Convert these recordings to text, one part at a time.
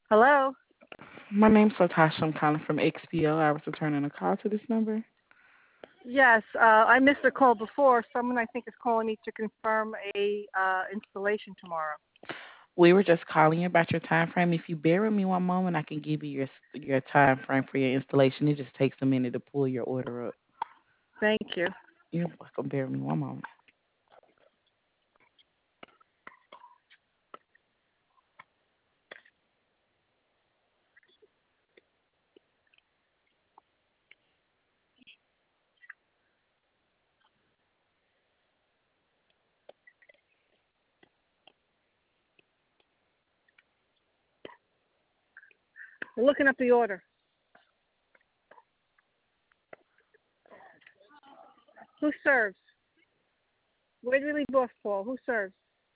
Hello? My name's Latasha. I'm calling from XPO. I was returning a call to this number. Yes, I missed a call before. Someone I think is calling me to confirm a installation tomorrow. We were just calling you about your time frame. If you bear with me one moment, I can give you your time frame for your installation. It just takes a minute to pull your order up. Thank you. You're welcome. Bear with me one moment. We're looking up the order. Who serves? Where do we leave off, Paul? Who serves?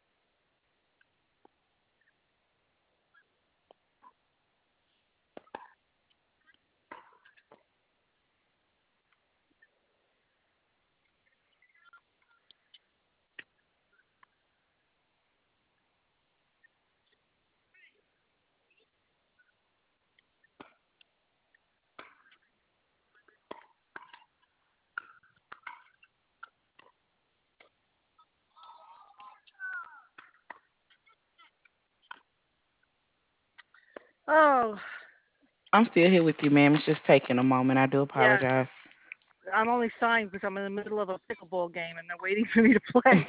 Oh, I'm still here with you, ma'am. It's just taking a moment. I do yeah. apologize. I'm only sighing because I'm in the middle of a pickleball game and they're waiting for me to play.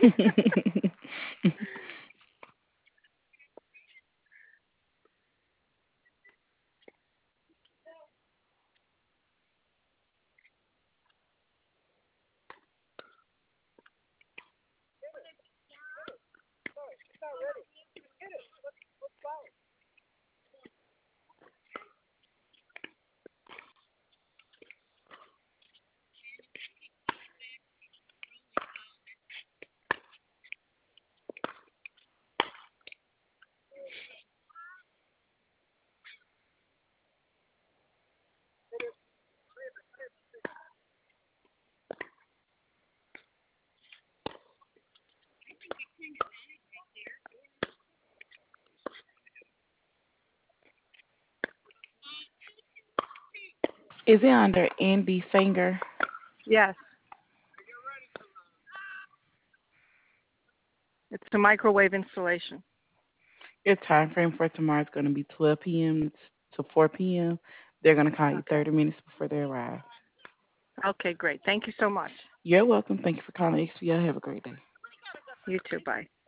Is it under Andy Singer? Yes, it's a microwave installation. Your time frame for tomorrow is going to be 12 p.m. to 4 p.m. They're going to call you Okay. 30 minutes before they arrive. Okay, great. Thank you so much. You're welcome. Thank you for calling XPO. Have a great day. You too. Bye.